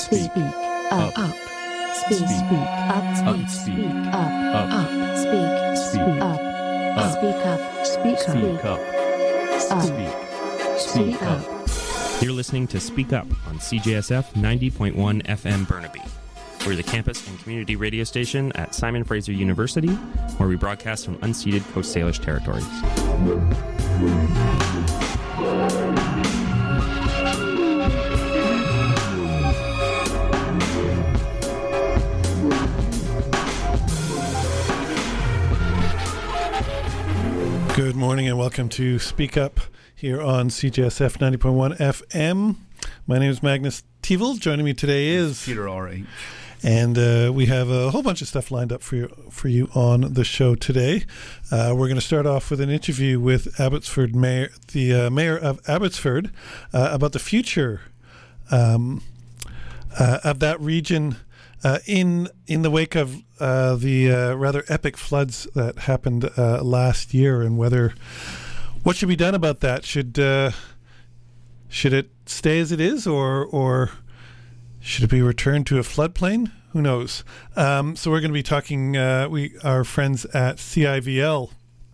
Speak up. Speak up. Speak up. Speak up. Speak up. Speak up. Speak up. You're listening to Speak Up on CJSF 90.1 FM Burnaby. We're the campus and community radio station at Simon Fraser University, where we broadcast from unceded Coast Salish territories. Good morning and welcome to Speak Up here on CJSF 90.1 FM. My name is Magnus Tevel. Joining me today is Peter R.H. And we have a whole bunch of stuff lined up for you on the show today. We're going to start off with an interview with Abbotsford Mayor, the Mayor of Abbotsford, about the future of that region in the wake of the rather epic floods that happened last year, and what should be done about that. Should it stay as it is, or should it be returned to a floodplain? Who knows? So we're going to be talking. Our friends at CIVL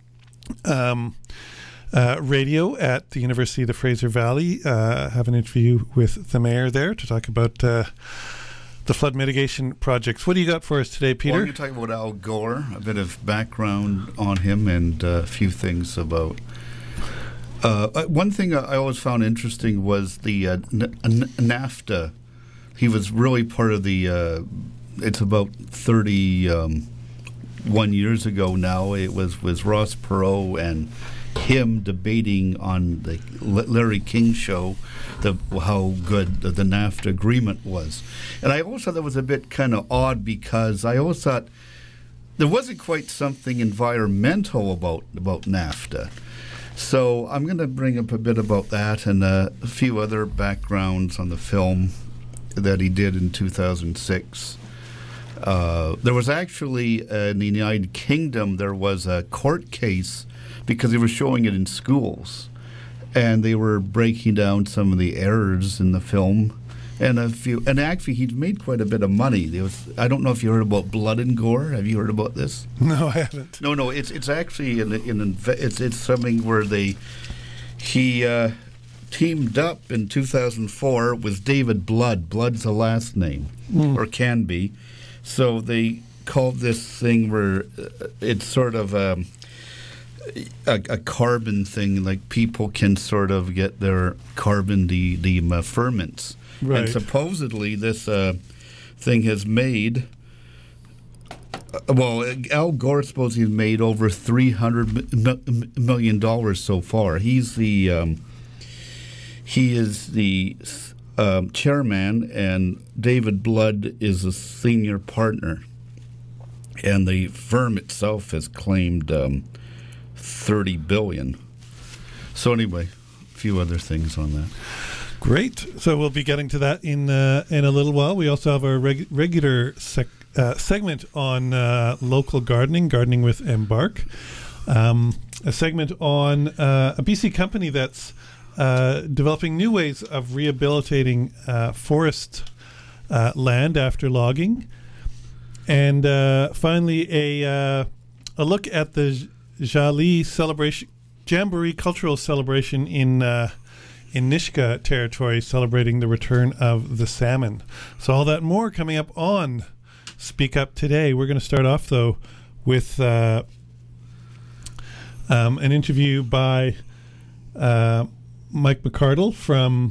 Radio at the University of the Fraser Valley have an interview with the mayor there to talk about the flood mitigation projects. What do you got for us today, Peter? Well, I'm going to talk about Al Gore, a bit of background on him, and a few things about... one thing I always found interesting was the NAFTA. He was really part of the... it's about 31 years ago now. It was Ross Perot and him debating on the Larry King show how good the NAFTA agreement was. And I always thought that was a bit kind of odd, because I always thought there wasn't quite something environmental about NAFTA. So I'm going to bring up a bit about that and a few other backgrounds on the film that he did in 2006. There was actually, in the United Kingdom, there was a court case because they were showing it in schools. And they were breaking down some of the errors in the film, and actually he'd made quite a bit of money. I don't know if you heard about Blood and Gore. Have you heard about this? No, I haven't. No, it's actually it's something where he teamed up in 2004 with David Blood. Blood's the last name, or can be. So they called this thing where it's sort of a carbon thing, like people can sort of get their carbon deferments. Right. And supposedly this thing has made, Al Gore supposedly made over $300 million so far. He is the chairman, and David Blood is a senior partner. And the firm itself has claimed $30 billion. So anyway, a few other things on that. Great. So we'll be getting to that in a little while. We also have our regular segment on local gardening with Embark. A segment on a BC company that's developing new ways of rehabilitating forest land after logging. And finally, a look at the Jali celebration, Jamboree cultural celebration in Nisga'a territory, celebrating the return of the salmon. So all that and more coming up on Speak Up today. We're going to start off though with an interview by Mike McCardle from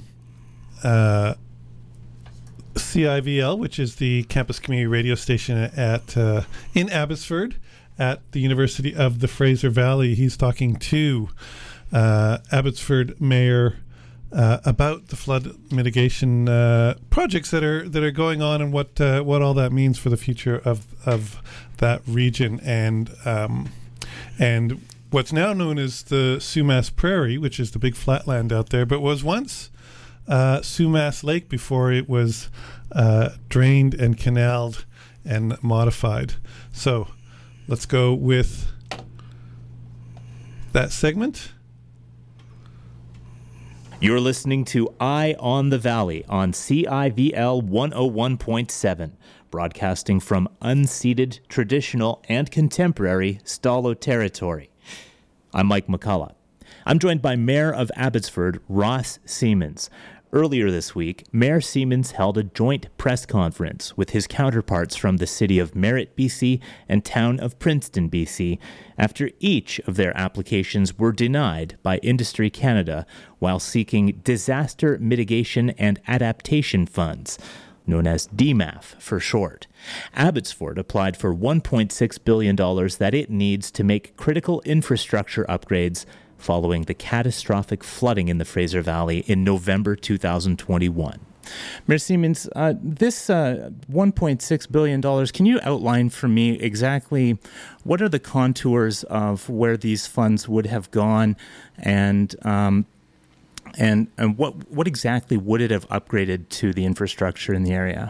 CIVL, which is the campus community radio station in Abbotsford at the University of the Fraser Valley. He's talking to Abbotsford Mayor about the flood mitigation projects that are going on, and what all that means for the future of that region, and what's now known as the Sumas Prairie, which is the big flatland out there, but was once Sumas Lake before it was drained and canaled and modified. So let's go with that segment. You're listening to Eye on the Valley on CIVL 101.7, broadcasting from unceded, traditional, and contemporary Stalo territory. I'm Mike McCullough. I'm joined by Mayor of Abbotsford, Ross Siemens. Earlier this week, Mayor Siemens held a joint press conference with his counterparts from the city of Merritt, BC, and town of Princeton, BC, after each of their applications were denied by Industry Canada while seeking Disaster Mitigation and Adaptation Funds, known as DMAF for short. Abbotsford applied for $1.6 billion that it needs to make critical infrastructure upgrades following the catastrophic flooding in the Fraser Valley in November 2021. Mayor Siemens, this $1.6 billion, can you outline for me exactly what are the contours of where these funds would have gone, and what exactly would it have upgraded to the infrastructure in the area?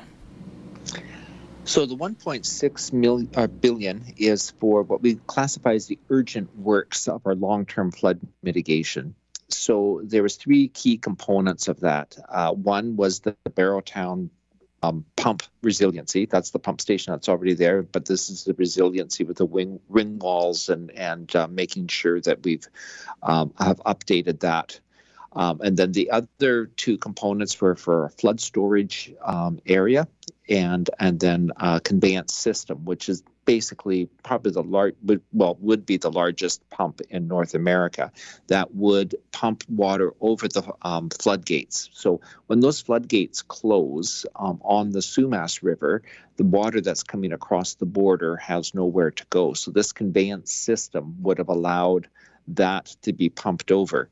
So the 1.6 billion is for what we classify as the urgent works of our long-term flood mitigation. So there was three key components of that. One was the Barrowtown pump resiliency. That's the pump station that's already there, but this is the resiliency with the ring walls and making sure that we've have updated that. And then the other two components were for a flood storage area and then a conveyance system, which is basically probably would be the largest pump in North America that would pump water over the floodgates. So when those floodgates close on the Sumas River, the water that's coming across the border has nowhere to go. So this conveyance system would have allowed that to be pumped over.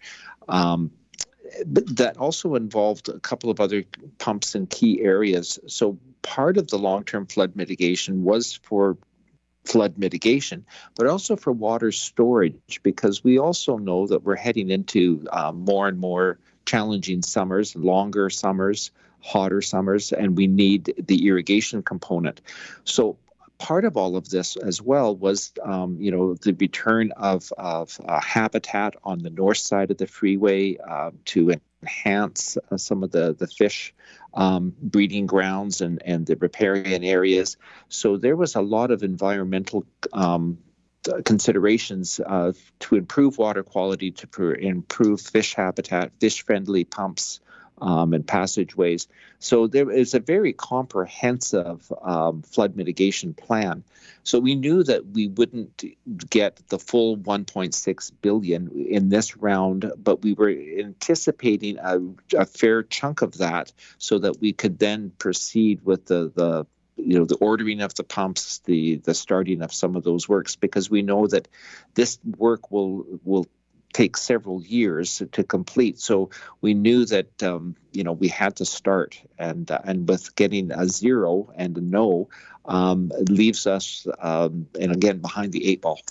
But that also involved a couple of other pumps in key areas. So part of the long-term flood mitigation was for flood mitigation, but also for water storage, because we also know that we're heading into more and more challenging summers, longer summers, hotter summers, and we need the irrigation component. So part of all of this as well was, the return of habitat on the north side of the freeway to enhance some of the fish breeding grounds and the riparian areas. So there was a lot of environmental considerations to improve water quality, to improve fish habitat, fish-friendly pumps, and passageways. So there is a very comprehensive flood mitigation plan. So we knew that we wouldn't get the full 1.6 billion in this round, but we were anticipating a fair chunk of that so that we could then proceed with the ordering of the pumps, the starting of some of those works, because we know that this work will take several years to complete. So we knew that we had to start, and with getting a zero and a no, it leaves us and again behind the eight ball.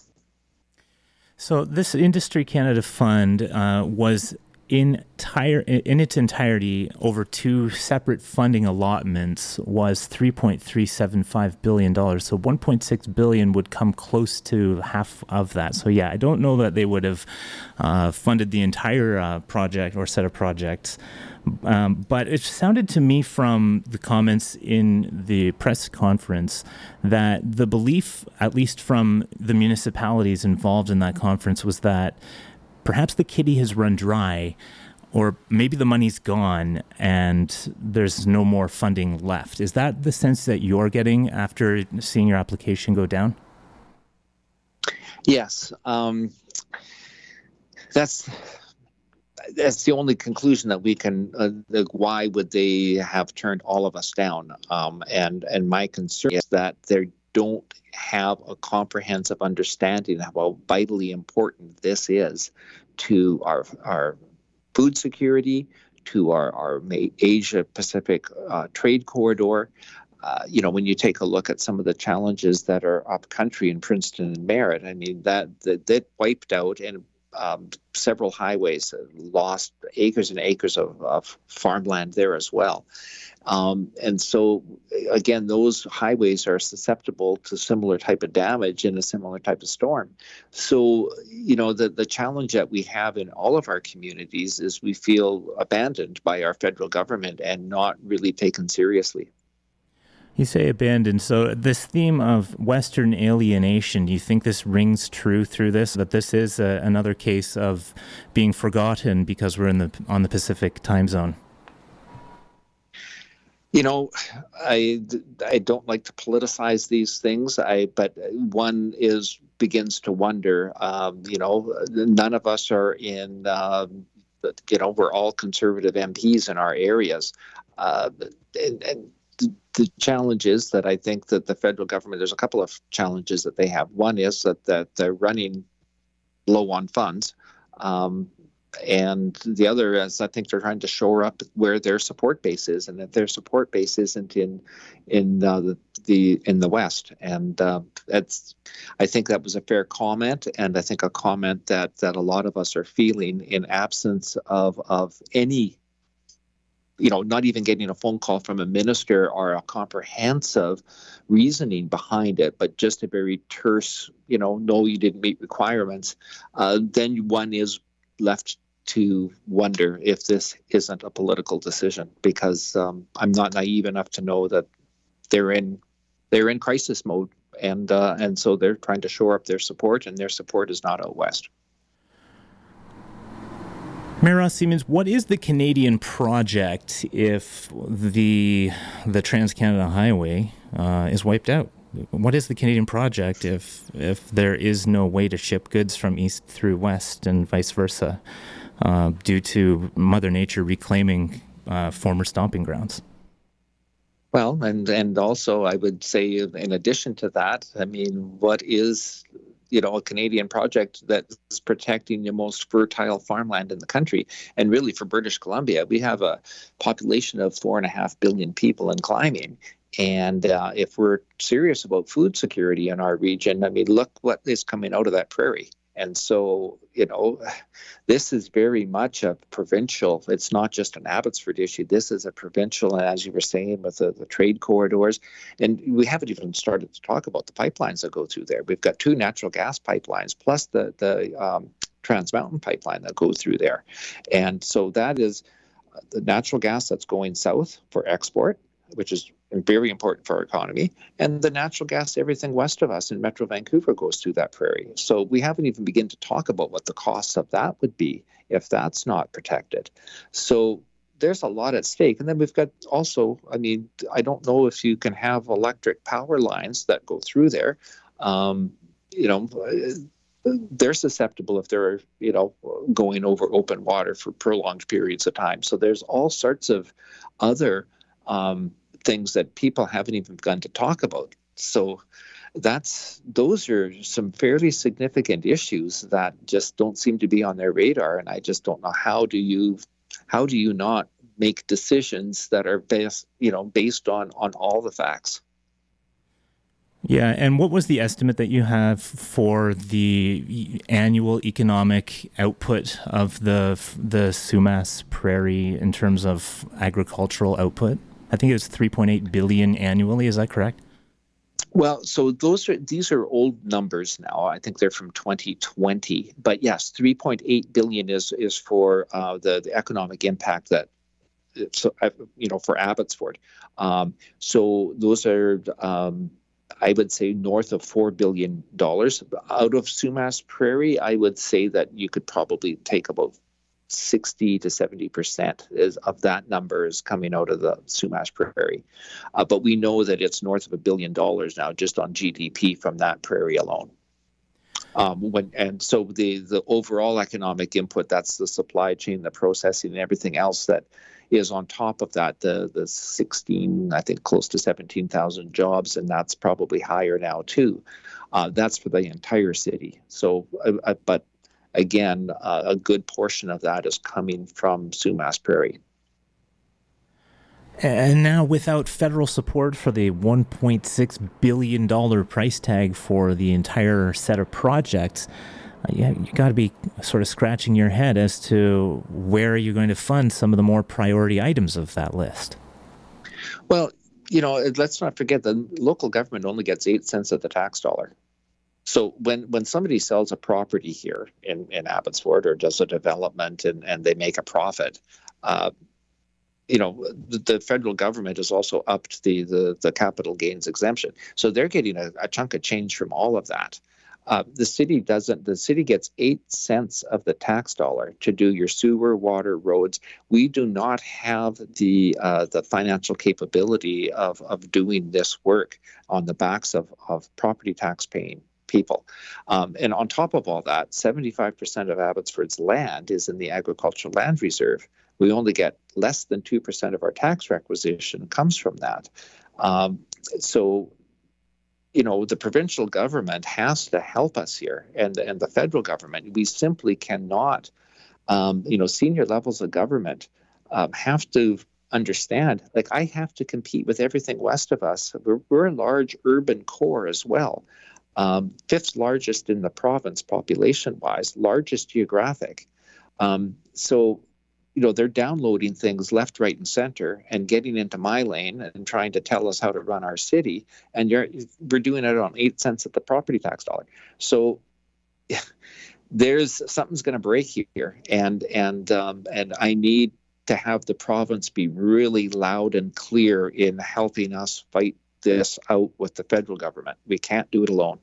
So this Industry Canada fund was in its entirety over two separate funding allotments was $3.375 billion. So $1.6 billion would come close to half of that. So yeah, I don't know that they would have funded the entire project or set of projects. But it sounded to me from the comments in the press conference that the belief, at least from the municipalities involved in that conference, was that perhaps the kitty has run dry, or maybe the money's gone and there's no more funding left. Is that the sense that you're getting after seeing your application go down? Yes. That's the only conclusion that we can. Why would they have turned all of us down? And my concern is that they don't have a comprehensive understanding of how vitally important this is to our food security, to our Asia Pacific trade corridor. When you take a look at some of the challenges that are up country in Princeton and Merritt, I mean that wiped out and several highways, lost acres and acres of farmland there as well. And so, again, those highways are susceptible to similar type of damage in a similar type of storm. So, the challenge that we have in all of our communities is we feel abandoned by our federal government and not really taken seriously. You say abandoned. So this theme of Western alienation, do you think this rings true through this, that this is another case of being forgotten because we're on the Pacific time zone? I don't like to politicize these things. But one begins to wonder. None of us are in. We're all conservative MPs in our areas, and the challenge is that I think that the federal government. There's a couple of challenges that they have. One is that they're running low on funds. And the other is, I think they're trying to shore up where their support base is, and that their support base isn't in the West. And I think that was a fair comment, and I think a comment that a lot of us are feeling in absence of any, not even getting a phone call from a minister or a comprehensive reasoning behind it, but just a very terse, no, you didn't meet requirements. Then one is left to wonder if this isn't a political decision, because I'm not naive enough to know that they're in crisis mode, and so they're trying to shore up their support, and their support is not out west. Mayor Ross Siemens, what is the Canadian project if the Trans-Canada Highway is wiped out? What is the Canadian project if there is no way to ship goods from east through west and vice versa, due to Mother Nature reclaiming former stomping grounds? Well, and also I would say, in addition to that, what is a Canadian project that is protecting the most fertile farmland in the country? And really, for British Columbia, we have a population of 4.5 billion people and climbing. And if we're serious about food security in our region, look what is coming out of that prairie. And so, this is very much a provincial, it's not just an Abbotsford issue. This is a provincial, as you were saying, with the trade corridors. And we haven't even started to talk about the pipelines that go through there. We've got 2 natural gas pipelines, plus the Trans Mountain pipeline that goes through there. And so that is the natural gas that's going south for export, which is very important for our economy, and the natural gas, everything west of us in Metro Vancouver goes through that prairie. So we haven't even begun to talk about what the costs of that would be if that's not protected. So there's a lot at stake. And then we've got also, I don't know if you can have electric power lines that go through there. They're susceptible if they're, going over open water for prolonged periods of time. So there's all sorts of other things that people haven't even begun to talk about. So those are some fairly significant issues that just don't seem to be on their radar. And I just don't know, how do you not make decisions that are based on all the facts? Yeah, and what was the estimate that you have for the annual economic output of the Sumas Prairie in terms of agricultural output? I think it was 3.8 billion annually. Is that correct? Well, so these are old numbers now. I think they're from 2020. But yes, 3.8 billion is for the economic impact that, for Abbotsford. So those are, I would say, north of $4 billion. Out of Sumas Prairie, I would say that you could probably take about 60 to 70% of that number is coming out of the Sumas Prairie. But we know that it's north of $1 billion now just on GDP from that prairie alone. So the overall economic input, that's the supply chain, the processing, and everything else that is on top of that, the 16, I think close to 17,000 jobs, and that's probably higher now too. That's for the entire city. So, but again, a good portion of that is coming from Sumas Prairie. And now, without federal support for the $1.6 billion price tag for the entire set of projects, you got to be sort of scratching your head as to where you're going to fund some of the more priority items of that list. Well, let's not forget the local government only gets 8 cents of the tax dollar. So when somebody sells a property here in Abbotsford or does a development and they make a profit, the federal government has also upped the capital gains exemption. So they're getting a chunk of change from all of that. The city doesn't. The city gets 8 cents of the tax dollar to do your sewer, water, roads. We do not have the financial capability of doing this work on the backs of property tax paying people. And on top of all that, 75% of Abbotsford's land is in the agricultural land reserve. We only get less than 2% of our tax requisition comes from that. The provincial government has to help us here, and the federal government. We simply cannot, senior levels of government have to understand, like, I have to compete with everything west of us. We're a large urban core as well. 5th largest in the province population-wise, largest geographic. They're downloading things left, right, and center and getting into my lane and trying to tell us how to run our city. And we're doing it on 8 cents of the property tax dollar. So something's going to break here. And I need to have the province be really loud and clear in helping us fight this out with the federal government. We can't do it alone.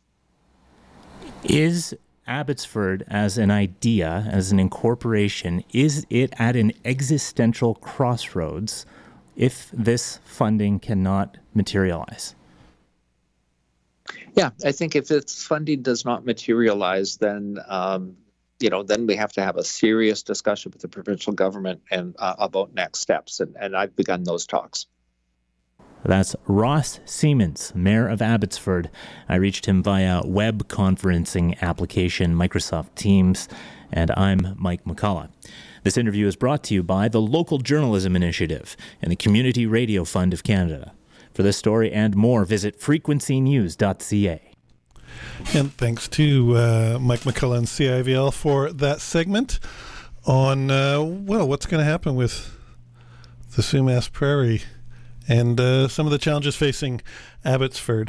Is Abbotsford, as an idea, as an incorporation, is it at an existential crossroads if this funding cannot materialize? Yeah, I think if its funding does not materialize, then then we have to have a serious discussion with the provincial government and about next steps, and I've begun those talks. That's Ross Siemens, Mayor of Abbotsford. I reached him via web conferencing application Microsoft Teams, and I'm Mike McCullough. This interview is brought to you by the Local Journalism Initiative and the Community Radio Fund of Canada. For this story and more, visit frequencynews.ca. And thanks to Mike McCullough and CIVL for that segment on, what's going to happen with the Sumas Prairie and some of the challenges facing Abbotsford.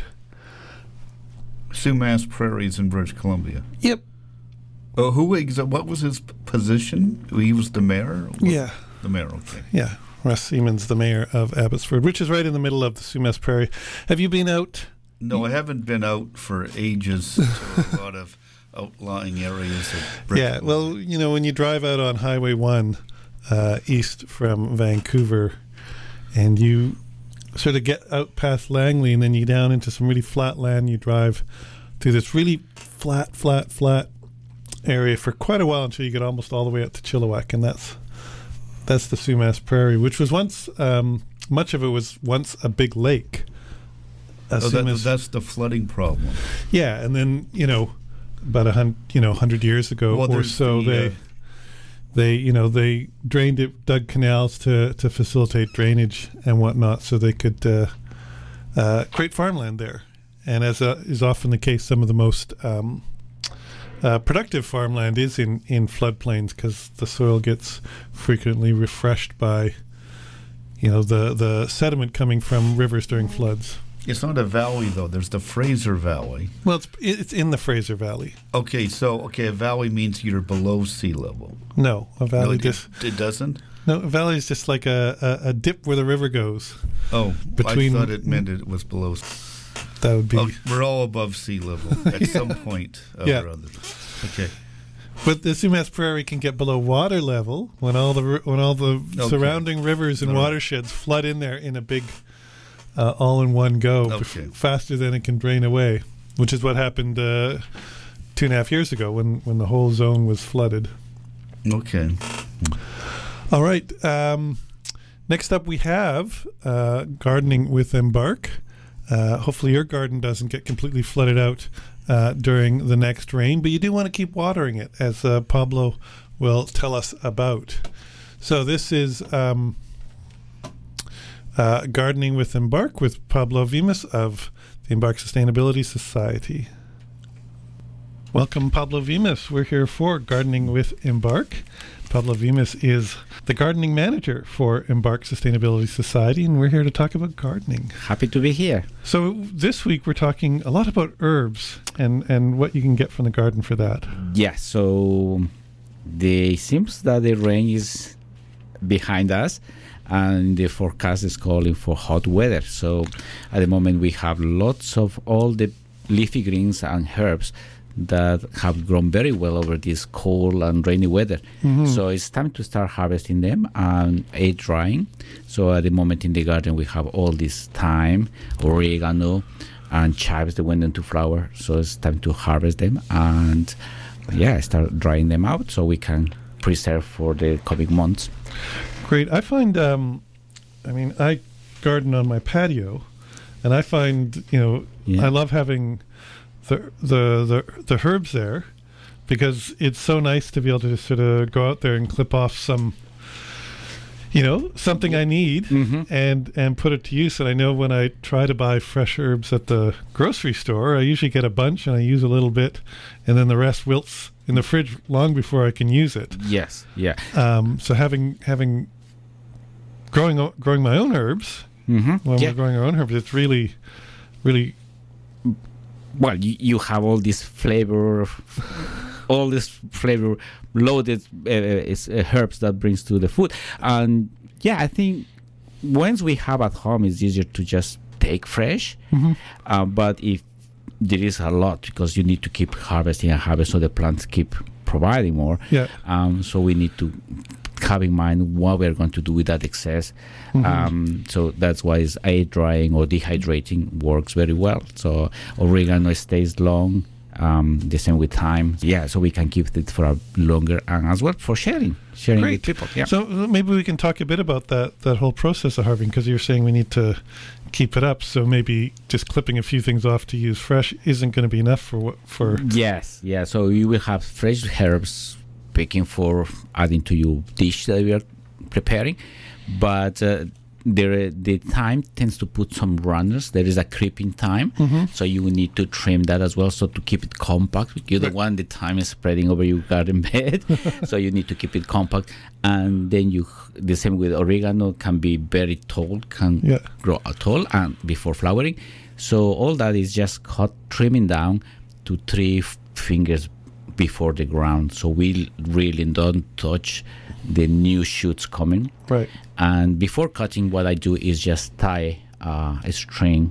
Sumas Prairies in British Columbia. Yep. What was his position? He was the mayor? Yeah. The mayor, okay. Yeah. Russ Siemens, the mayor of Abbotsford, which is right in the middle of the Sumas Prairie. Have you been out? No, I haven't been out for ages to a lot of outlying areas of British Columbia. Well, when you drive out on Highway 1 east from Vancouver and you sort of get out past Langley and then you down into some really flat land, you drive through this really flat area for quite a while until you get almost all the way out to Chilliwack, and that's the Sumas Prairie, which was once, much of it was once a big lake. That's the flooding problem. Yeah, and then, about 100 years ago or so, they drained it, dug canals to facilitate drainage and whatnot, so they could create farmland there. And as is often the case, some of the most productive farmland is in floodplains because the soil gets frequently refreshed by, the sediment coming from rivers during floods. It's not a valley, though. There's the Fraser Valley. Well, it's in the Fraser Valley. Okay, a valley means you're below sea level. No, a valley it doesn't? No, a valley is just like a dip where the river goes. Oh, I thought it meant it was below. That would be... we're all above sea level at some point or other. Okay. But the Sumas Prairie can get below water level when all the surrounding rivers and watersheds flood in there in a big... all in one go, faster than it can drain away, which is what happened 2.5 years ago when the whole zone was flooded. Okay. All right. Next up we have Gardening with Embark. Hopefully your garden doesn't get completely flooded out during the next rain, but you do want to keep watering it, as Pablo will tell us about. So this is... Gardening with Embark with Pablo Vimas of the Embark Sustainability Society. Welcome, Pablo Vimas. We're here for Gardening with Embark. Pablo Vimas is the gardening manager for Embark Sustainability Society, and we're here to talk about gardening. Happy to be here. So this week we're talking a lot about herbs and what you can get from the garden for that. Yeah, so it seems that the rain is behind us, and the forecast is calling for hot weather. So at the moment we have lots of all the leafy greens and herbs that have grown very well over this cold and rainy weather. So it's time to start harvesting them and air drying. So at the moment in the garden we have all this thyme, oregano, and chives that went into flower. So it's time to harvest them and start drying them out so we can preserve for the coming months. Great. I find, I garden on my patio, and I find, I love having the herbs there, because it's so nice to be able to just sort of go out there and clip off some, something I need and put it to use. And I know when I try to buy fresh herbs at the grocery store, I usually get a bunch and I use a little bit, and then the rest wilts in the fridge long before I can use it. Yes, yeah. So having growing my own herbs, when we're growing our own herbs, it's really, really. Well, you have all this flavor loaded herbs that brings to the food. And I think once we have at home, it's easier to just take fresh. But if there is a lot, because you need to keep harvesting and harvest so the plants keep providing more. So we need to have in mind what we're going to do with that excess. So that's why air drying or dehydrating works very well. So oregano stays long, the same with thyme. So we can keep it for a longer, and as well for sharing with people. So maybe we can talk a bit about that whole process of harvesting, because you're saying we need to keep it up. So maybe just clipping a few things off to use fresh isn't going to be enough for. Yes, so you will have fresh herbs picking for adding to your dish that we are preparing, but the thyme tends to put some runners. There is a creeping thyme, so you will need to trim that as well, so to keep it compact. You don't want the thyme spreading over your garden bed, so you need to keep it compact. And then the same with oregano, can be very tall, can grow tall and before flowering. So all that is just trimming down to 3 fingers before the ground, so we really don't touch the new shoots coming. Right. And before cutting, what I do is just tie a string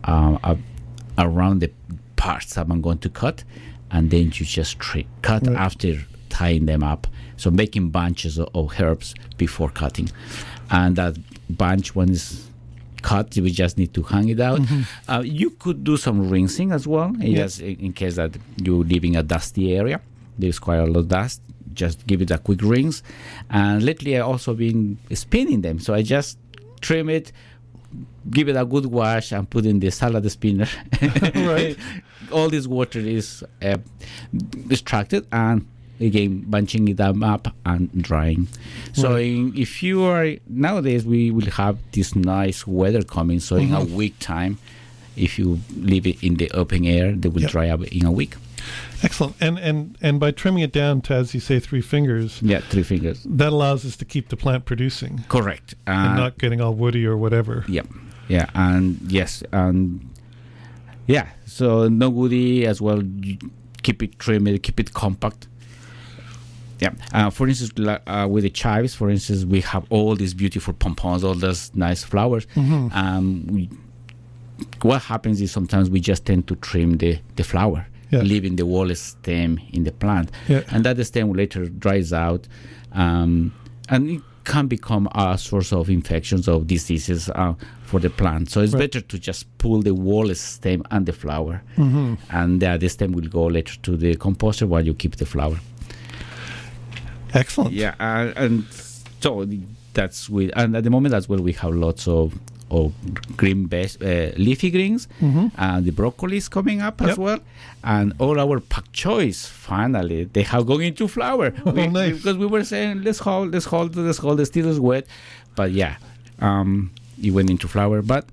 around the parts that I'm going to cut, and then you just cut after tying them up. So making bunches of herbs before cutting, and that bunch, when it's cut, we just need to hang it out. You could do some rinsing as well, just in case that you're leaving a dusty area. There's quite a lot of dust. Just give it a quick rinse. And lately I also been spinning them, so I just trim it, give it a good wash, and put in the salad spinner. Right. All this water is extracted, and again bunching it up and drying. So if you are nowadays, we will have this nice weather coming, so in a week time, if you leave it in the open air, they will dry up in a week. Excellent. And by trimming it down to, as you say, 3 fingers, 3 fingers, that allows us to keep the plant producing. Correct. And not getting all woody or whatever. So no woody as well. You keep it trimmed, keep it compact. For instance, with the chives, for instance, we have all these beautiful pompons, all those nice flowers. What happens is sometimes we just tend to trim the flower, leaving the whole stem in the plant. And that stem later dries out, and it can become a source of infections or diseases for the plant. So it's better to just pull the whole stem and the flower, and the stem will go later to the composter while you keep the flower. Excellent. And so that's and at the moment as well we have lots of green leafy greens, and the broccoli is coming up as well, and all our pak choys finally they have gone into flower. Nice. Because we were saying let's hold the still is wet, but it went into flower. But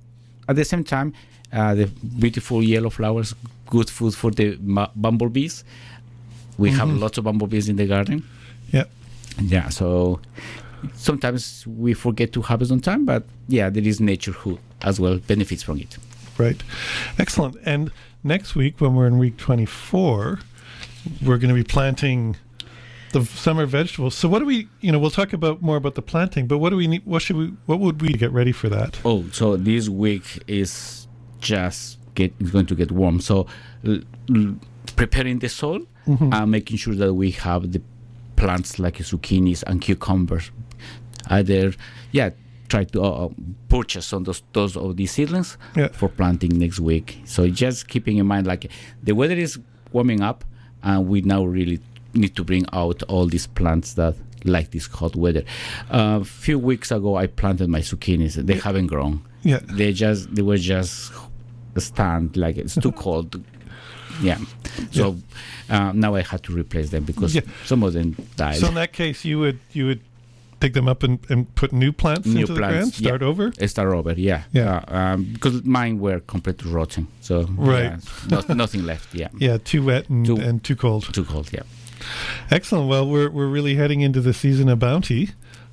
at the same time, the beautiful yellow flowers, good food for the bumblebees. We have lots of bumblebees in the garden. Yeah. Yeah, so sometimes we forget to harvest on time, but yeah, there is nature who as well benefits from it. Right. Excellent. And next week, when we're in week 24, we're going to be planting the summer vegetables. So what do we, we'll talk about more about the planting, but what do we need? What would we get ready for that? Oh, so this week is just going to get warm. So preparing the soil and making sure that we have the plants like zucchinis and cucumbers. Either, try to purchase some those of these seedlings for planting next week. So just keeping in mind, like the weather is warming up, and we now really need to bring out all these plants that like this hot weather. A few weeks ago, I planted my zucchinis. They haven't grown. Yeah, they were just stand like it's too cold. Yeah. So now I had to replace them because some of them died. So in that case, you would dig them up and put new plants into the ground? Start over? Start over, yeah. Because mine were completely rotten. So nothing left, yeah. Yeah, too wet and too cold. Too cold, yeah. Excellent. Well, we're really heading into the season of bounty.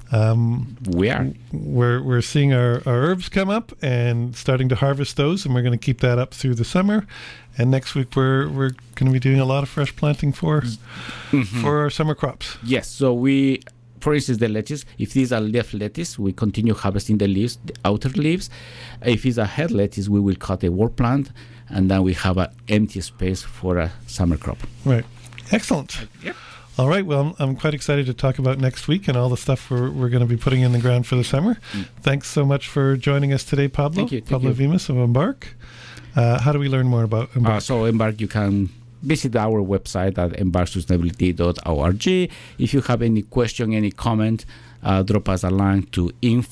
We are. We're seeing our herbs come up and starting to harvest those, and we're going to keep that up through the summer. And next week we're going to be doing a lot of fresh planting for our summer crops. Yes. So for instance, the lettuce. If these are leaf lettuce, we continue harvesting the leaves, the outer leaves. If it's a head lettuce, we will cut a wort plant, and then we have an empty space for a summer crop. Right. Excellent. Yep. All right. Well, I'm quite excited to talk about next week and all the stuff we're going to be putting in the ground for the summer. Thanks so much for joining us today, Pablo. Thank you. Pablo Vimas of Embark. How do we learn more about Embark? So Embark, you can visit our website at embarksustainability.org. If you have any question, any comment, drop us a line to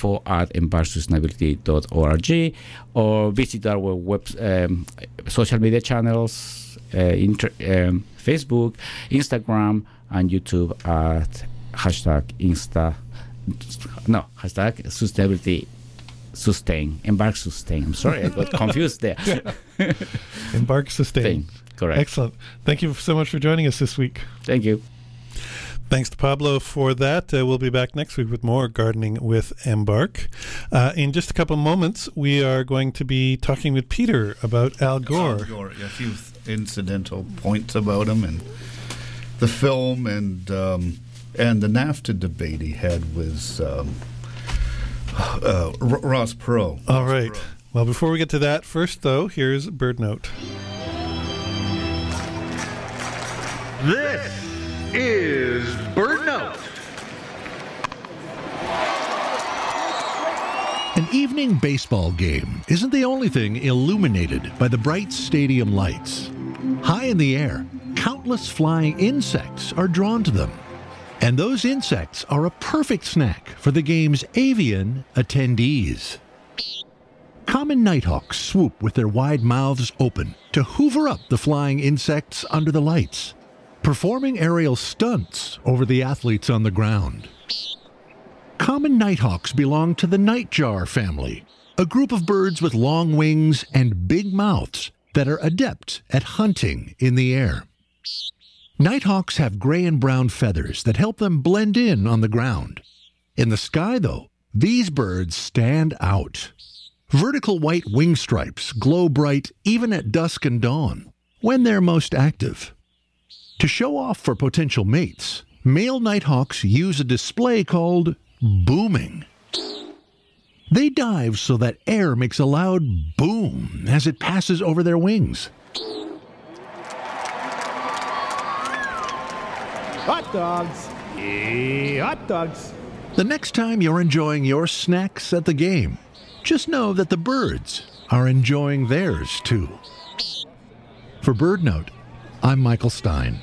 info@embarksustainability.org or visit our social media channels, Facebook, Instagram, and YouTube at #sustainability sustain. Embark sustain. I'm sorry, I got confused there. Embark sustain. Correct. Excellent. Thank you so much for joining us this week. Thank you. Thanks to Pablo for that. We'll be back next week with more Gardening with Embark. In just a couple of moments, we are going to be talking with Peter about Al Gore. Al Gore, a few incidental points about him and the film and the NAFTA debate he had with Ross Perot. All right. Well, before we get to that, first, though, here's Bird Note. This is Bird Note. An evening baseball game isn't the only thing illuminated by the bright stadium lights. High in the air, countless flying insects are drawn to them. And those insects are a perfect snack for the game's avian attendees. Common nighthawks swoop with their wide mouths open to hoover up the flying insects under the lights, performing aerial stunts over the athletes on the ground. Common nighthawks belong to the nightjar family, a group of birds with long wings and big mouths that are adept at hunting in the air. Nighthawks have gray and brown feathers that help them blend in on the ground. In the sky, though, these birds stand out. Vertical white wing stripes glow bright even at dusk and dawn, when they're most active. To show off for potential mates, male nighthawks use a display called booming. They dive so that air makes a loud boom as it passes over their wings. Hot dogs! Hot dogs! The next time you're enjoying your snacks at the game, just know that the birds are enjoying theirs too. For Bird Note, I'm Michael Stein.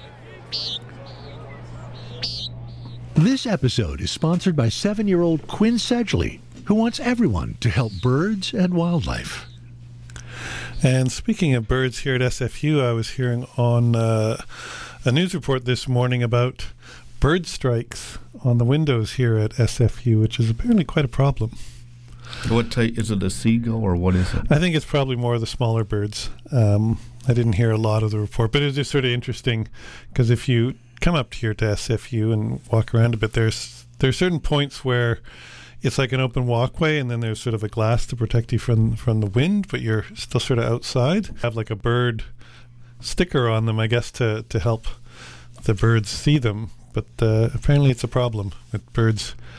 This episode is sponsored by 7-year-old Quinn Sedgley, who wants everyone to help birds and wildlife. And speaking of birds here at SFU, I was hearing on a news report this morning about bird strikes on the windows here at SFU, which is apparently quite a problem. What type is it? A seagull or what is it? I think it's probably more of the smaller birds. I didn't hear a lot of the report, but it was just sort of interesting because if you come up here to SFU and walk around a bit, there's certain points where it's like an open walkway, and then there's sort of a glass to protect you from the wind, but you're still sort of outside. Have like a bird sticker on them, I guess, to help the birds see them. But apparently it's a problem with birds